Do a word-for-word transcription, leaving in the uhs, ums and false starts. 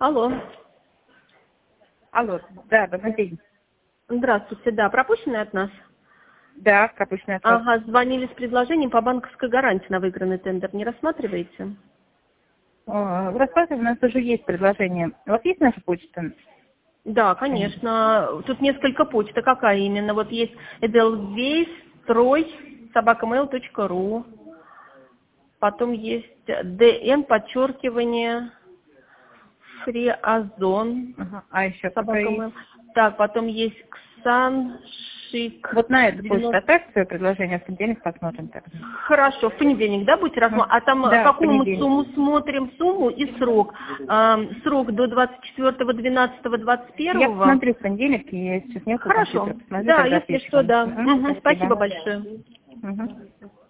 Алло. Алло, да, добрый день. Здравствуйте, да, пропущенный от нас? Да, пропущенный от вас. Ага, звонили с предложением по банковской гарантии на выигранный тендер. Не рассматриваете? О, в рассказе у нас уже есть предложение. У вас есть наша почта? Да, конечно. Тут несколько почт. А какая именно? Вот есть эдельвейс строй собака мейл точка ру. Потом есть дн подчеркивание фриозон. Ага. А еще Собака какая мейл. есть? Так, потом есть ксан шик. Вот на эту почту девяносто. оставьте свое предложение, в понедельник посмотрим тогда. Хорошо, в понедельник, да, будете рассматривать? А там Да, в какую мы понедельник. сумму смотрим? Сумму и срок. Эм, срок до двадцать четвёртого двенадцатого двадцать Я первого. посмотрю в понедельник, и я сейчас нет Хорошо. компьютера, посмотрю, Да, тогда если отвечу что, вам. да. Угу, Мгм, спасибо. спасибо большое. Угу.